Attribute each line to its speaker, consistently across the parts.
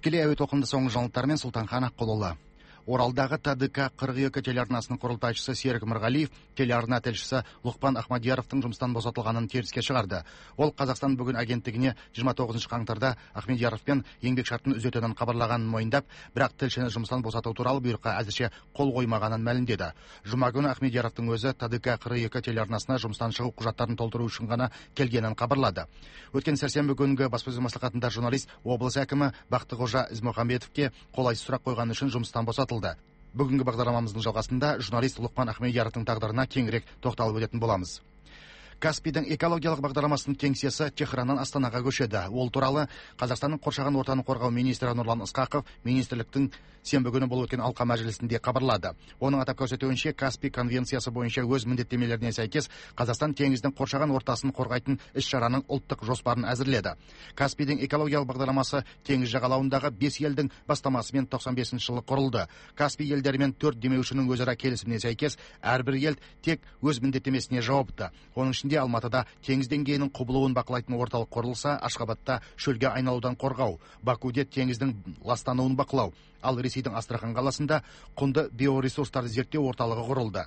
Speaker 1: Тікелей әуе толқынында соңғы жаңалықтармен Сұлтанхан Аққұлұлы. Оралдағы ТДК 42 телеарнасының құрылтайшысы Серік Мырғалиев телеарна тілшісі Лұқпан Ахмадияровтың жұмыстан босатылғанын теріске шығарды. Ол Қазақстан бүгін агенттігіне 29 қаңтарда Ахмадияровпен еңбек шартын үзетінін хабарлағанын мойындап, бірақ тілшіні жұмыстан босату туралы бұйрыққа әзірше қол қоймағанын мәлімдеді. Жұма күні Ахмадияровтың өзі ТДК 42 телеарнасына жұмыстан шығу құжаттарын толтыру үшін ғана келгенін хабарлады. Өткен сәрсенбі күнгі баспасөз мәслихатында журналист облыс әкімі Бақтықожа Ізмұхамбетовке қолайсыз сұрақ қойғаны үшін жұмыстан босатылды. Бүгінгі бағдарламамыздың жалғасында журналист Лұқпан Ахмадияровтың тағдырына кеңірек тоқталып өтетін боламыз. Каспийдің экологиялық бағдарламасының кеңсесі Техраннан Астанаға көшеді. Ол туралы Қазақстанның қоршаған ортаны қорғау министрі Нұрлан Ысқақов министрліктің сенбі күні болып өткен алқа мәжілісінде хабарлады. Оның атап көрсетуінше, Каспий конвенциясы бойынша өз міндеттемелеріне сәйкес Қазақстан теңіздің қоршаған ортасын қорғайтын іс-шараның ұлттық жоспарын әзірледі. Каспийдің экологиялық бағдарламасы теңіз жағалауындағы 5 елдің бастамасымен 95 жылы құрылды. Каспий елдерімен 4 демеушінің өзара келісіміне сәйкес әрбір ел тек өз міндеттемесіне жауапты. Оның ішінде Алматыда теңіз деңгейінің құбылуын бақылайтын орталық құрылса, Ашхабадта шөлге айналудан қорғау, Бакуде теңіздің ластануын бақылау, ал Ресейдің Астрахан қаласында құнды биоресурстарды зерттеу орталығы құрылды.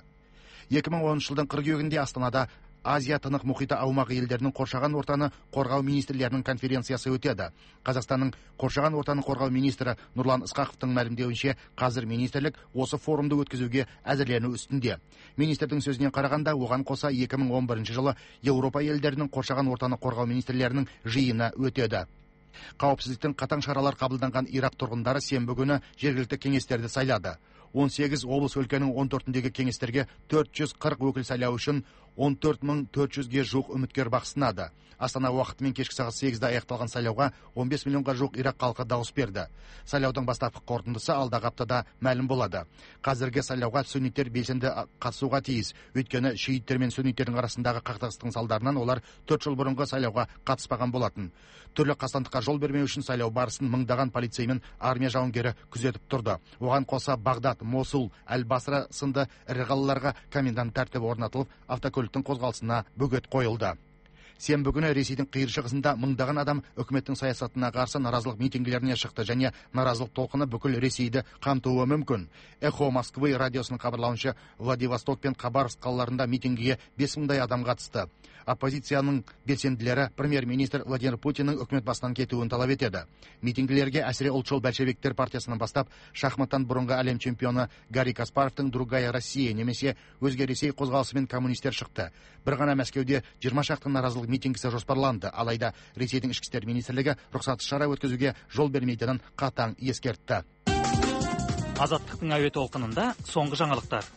Speaker 1: 2010 жылдың қыркүйегінде Астанада Азия тынық мұхиты аумағы елдерінің қоршаған ортаны қорғау министрлерінің конференциясы өтеді. Қазақстанның қоршаған ортаны қорғау министрі Нұрлан Ысқақовтың мәлімдеуінше, қазір министрлік осы форумды өткізуге әзірлену үстінде. Министрдің сөзіне қарағанда, оған қоса 2011 жылы Еуропа елдерінің қоршаған ортаны қорғау министрлерінің жиыны өтеді. Қауіпсіздіктің қатаң шаралар қабылданған Ирак тұрғындары сенбі күні жергілікті кеңестерді сайлады. 18 облыс өлкенің 14-дегі кеңестерге 440 өкіл сайлау үшін 14.400-ге жуық үміткер бақ сынады. Астана уақытымен кешкі сағат 8-де аяқталған сайлауға 15 миллионға жуық Ирак халқы дауыс берді. Сайлаудың бастапқы қорытындысы алдағы аптада мәлім болады. Қазіргі сайлауға сүнниттер белсенді қатысуға тиіс. Өйткені шииттер мен сүнниттердің арасындағы қақтығыстың салдарынан олар 4 жыл бұрынғы сайлауға қатыспаған болатын. Түрлі қастандыққа жол бермеу үшін сайлау барысын мыңдаған полицей мен армия жауынгері күзетіп тұрды. Оған қоса Бағдат, Мосул, Әл-Басра сынды ірі қалаларға комендант тәртібі орнатылып, автокөліктің қозғалысына бөгет қойылды. Сенбі күні Ресейдің қиыр шығысында мыңдаған адам үкіметтің саясатына қарсы наразылық митингілеріне шықты және наразылық толқыны бүкіл Ресейді қамтуы мүмкін. Эхо Москвы радиосының хабарлауынша, Владивосток пен Хабаровск қалаларында митингіге 5000-дай адам қатысты. Оппозицияның белсенділері премьер-министр Владимир Путиннің үкімет басынан кетуін талап етеді. Митингілерге әсіре ұлтшыл большевиктер партиясынан бастап, шахматтан бұрынғы әлем чемпионы Гарри Каспаровтың «Другая Россия» немесе өзге Ресей қозғалысы мен коммунистер шықты. Бір ғана Мәскеуде 20 шақты наразылық митингісі жоспарланды, алайда Ресейдің ішкі істер министрлігі рұқсатсыз шара өткізуге жол бермейтінін қатаң ескертті.
Speaker 2: Азаттықтың әуе толқынында соңғы жаңалықтар.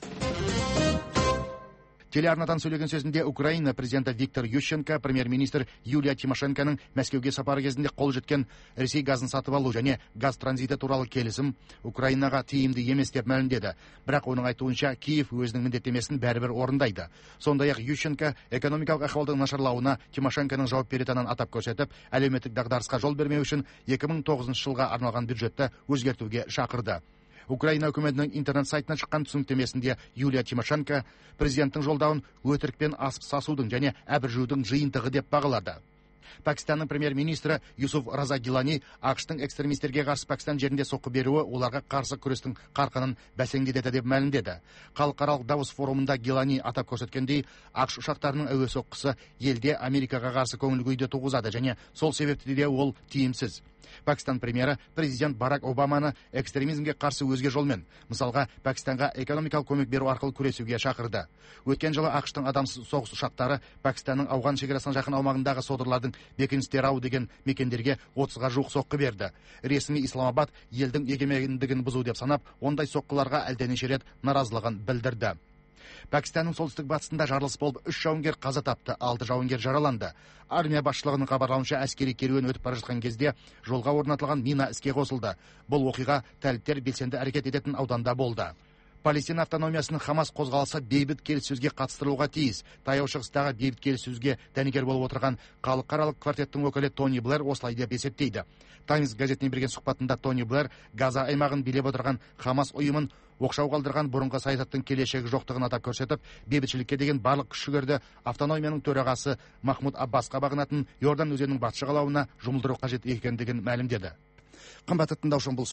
Speaker 1: Телеарнадан сөйлеген сөзінде Украина президенті Виктор Ющенко премьер-министр Юлия Тимошенконың Мәскеуге сапары кезінде қол жеткен Ресей газын сатып алу және газ транзиті туралы келісім Украинаға тиімді емес деп мәлімдеді. Бірақ оның айтуынша Киев өзінің міндеттемесін бәрібір орындайды. Сондай-ақ Ющенко экономикалық ахуалдың нашарлауына Тимошенконың жауап беретінін атап көрсетіп, әлеуметтік дағдарысқа жол бермеу үшін 2009 жылға арналған бюджетті өзгертуге шақырды. Украина үкіметінің интернет сайтына шыққан түсініктемесінде Юлия Тимошенко президенттің жолдауын өтірікпен асып сасудың және әбіржудің жиынтығы деп бағалады. Пәкістанның премьер-министрі Юсуф Раза Гилани ақш-тың экстремистерге қарсы Пәкістан жерінде соққы беруі оларға қарсы күрестің қарқынын бәсеңдетеді деп мәлімдеді. Халықаралық Давос форумында Гилани атап көрсеткендей, ақш ұшақтарының әуе соққысы елде Америкаға қарсы көңіл күйді туғызады және сол себепті де ол тиімсіз. Пәкістан премьері президент Барак Обаманы экстремизмге қарсы өзге жолмен, мысалға Пәкістанға экономикалық көмек беру арқылы күресуге шақырды. Өткен жылы ақш-тың адамсыз соғыс ұшақтары Пәкістанның Ауған шекарасына жақын аумағындағы содырлардың бекіністері деген мекендерге 30-ға жуық соққы берді. Ресми Исламабад елдің егемендігін бұзу деп санап, ондай соққыларға әлденеше рет наразылығын білдірді. Пәкістанның солтүстік батысында жарылыс болып 3 жауынгер қаза тапты, 6 жауынгер жараланды. Армия басшылығының хабарлауынша әскери керуен өтіп бара жатқан кезде жолға орнатылған мина іске қосылды. Бұл оқиға тәліптер белсенді әрекет ететін ауданда болды. Палестина автономиясының Хамас қозғалысы бейбіт келіссөзге қатыстырылуға тиіс. Таяу шығыстағы бейбіт келіссөзге дәнекер болып отырған халықаралық квартеттің өкілі Тони Блэр осылай деп есептейді. Таймс газетіне берген сұхбатында Тони Блэр Газа аймағын билеп отырған Хамас ұйымын оқшау қалдырған бұрынғы саясаттың келешегі жоқтығын атап көрсетіп, бейбітшілікке деген барлық күш-жігерді автономияның төрағасы Махмуд Аббасқа бағынатын Йордан өзенінің батыс жағалауына жұмылдыру қажет екендігін мәлімдеді. Қымбатты тыңдаушым, бұл